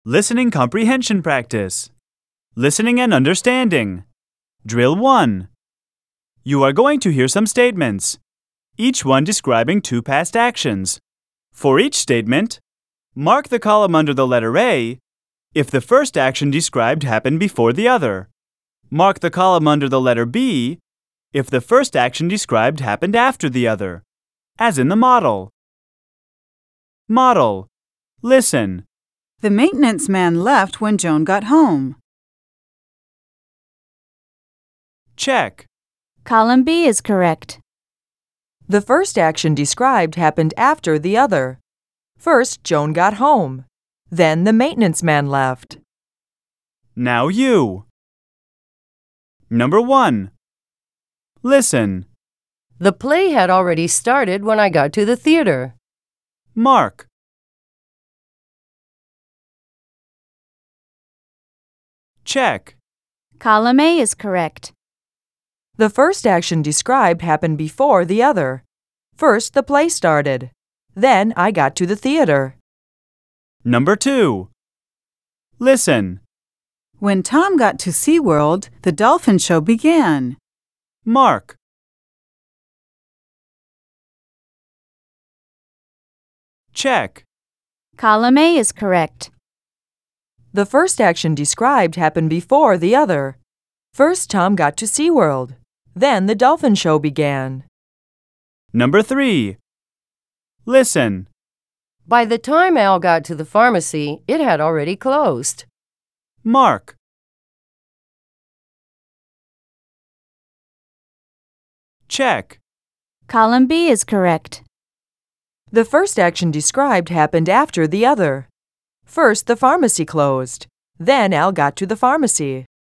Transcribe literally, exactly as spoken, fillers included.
Listening comprehension practice. Listening and understanding. Drill one. You are going to hear some statements, each one describing two past actions. For each statement, mark the column under the letter A if the first action described happened before the other. Mark the column under the letter B if the first action described happened after the other, as in the model. Model. Listen. The maintenance man left when Joan got home. Check. Column B is correct. The first action described happened after the other. First, Joan got home. Then the maintenance man left. Now you. Number one. Listen. The play had already started when I got to the theater. Mark. Check. Column A is correct. The first action described happened before the other. First, the play started. Then I got to the theater. Number two. Listen. When Tom got to SeaWorld, the dolphin show began. Mark. Check. Column A is correct. The first action described happened before the other. First, Tom got to SeaWorld. Then the dolphin show began. Number three. Listen. By the time Al got to the pharmacy, it had already closed. Mark. Check. Column B is correct. The first action described happened after the other. First, the pharmacy closed. Then Al got to the pharmacy.